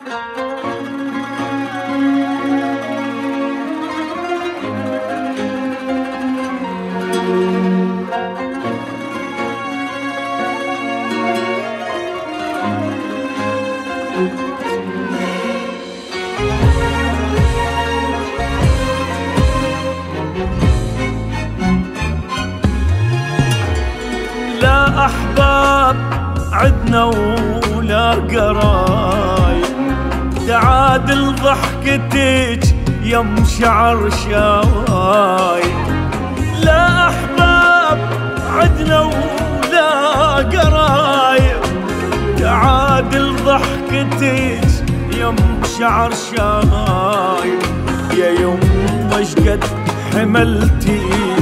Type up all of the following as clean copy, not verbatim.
لا أحباب عدنا ولا قرايب، تعادل ضحكتك يم شعر شوايب. لا أحباب عدنا ولا قرايب، تعادل ضحكتك يم شعر شوايب. يا يما شقد حملتي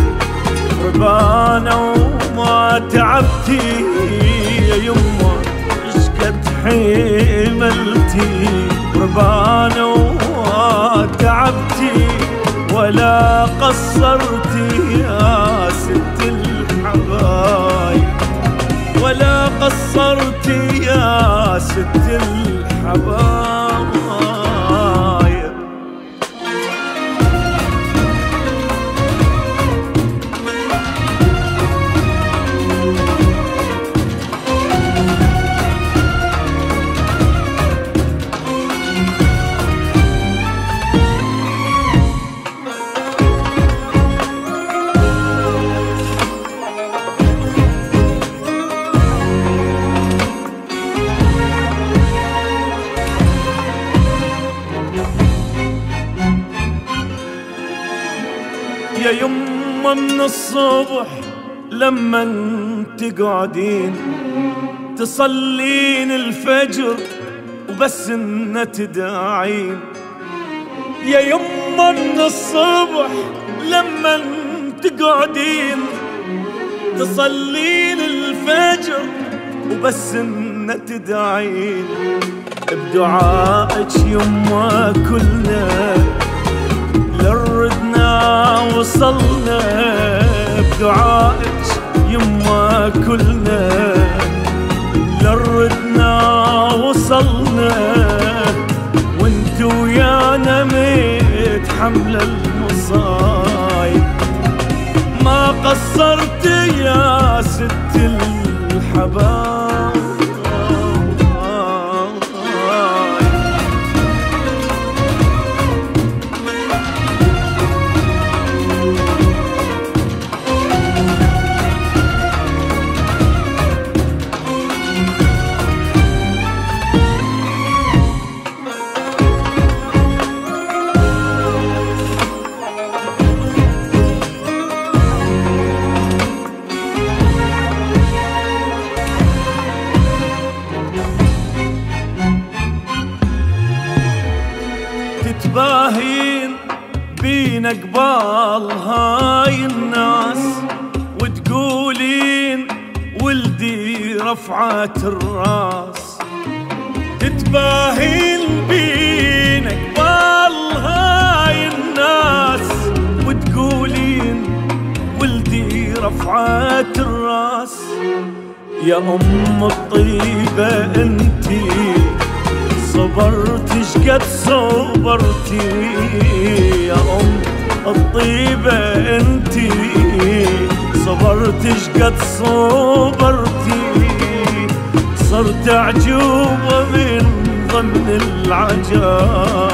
ربانة وما تعبتي، يا يما شقد حملتي ربانة وما تعبتي، ولا قصرتي يا ست الحبايب، ولا قصرتي يا ست الحبايب. يا يما من الصبح لما تقعدين تصلين الفجر وبس ان تدعين. يا يما من الصبح لما تقعدين تصلين الفجر وبس ان تدعين. بدعائك يما كلنا لردنا وصلنا، بدعائك يما كلنا لردنا وصلنا، وانت ويانا متحمل المصايب. ما قصرت يا ست الحبايب. تتباهين بين قبال هاي الناس وتقولين ولدي رفعت الراس. تتباهين بين قبال هاي الناس وتقولين ولدي رفعت الراس. يا أم الطيبة انتي صبرتي شقد صبرتي، يا أم الطيبة انتي صبرتي شقد صبرتي. صرت أعجوبة من ضمن العجائب،